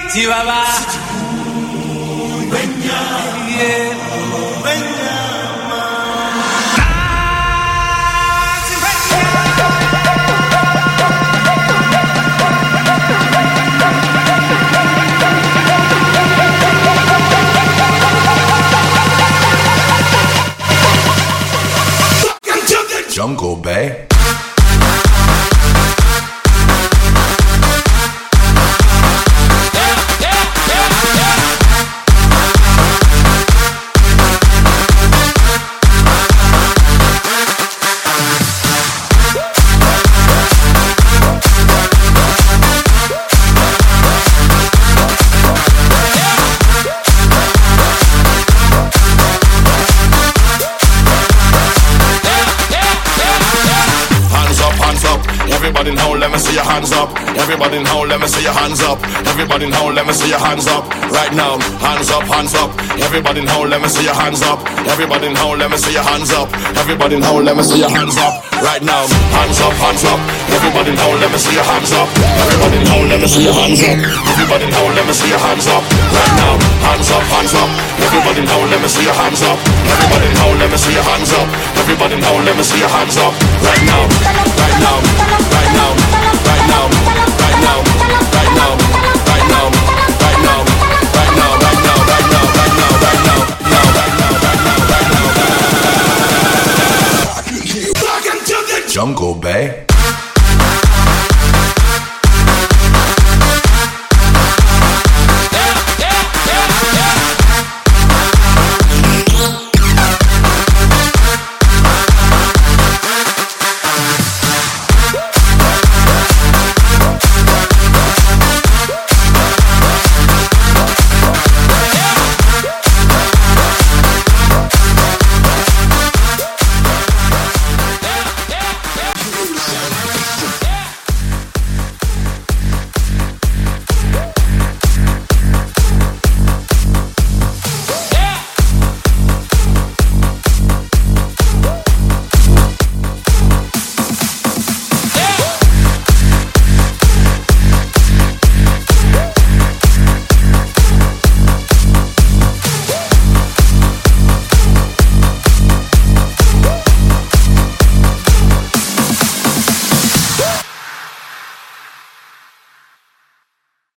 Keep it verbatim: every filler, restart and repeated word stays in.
Chihuahua. Yeah. Jungle Bay. Everybody now, let me see your hands up. Everybody now, let me see your hands up. Everybody now, let me see your hands up. Right now, hands up, hands up. Everybody now, let me see your hands up. Everybody now, let me see your hands up. Everybody now, let me see your hands up. Right now, hands up, hands up. Everybody now, let me see your hands up. Everybody now, let me see your hands up. Everybody now, let me see your hands up. Right now, hands up, hands up. Everybody now, let me see your hands up. Everybody now, let me see your hands up. Everybody now, let me see your hands up. Right now, right now, right now, right now, right now, right now, right now, right now, right now, right now, right now, right now, right now, now, right now, right now, right now, right now. Jungle Bay.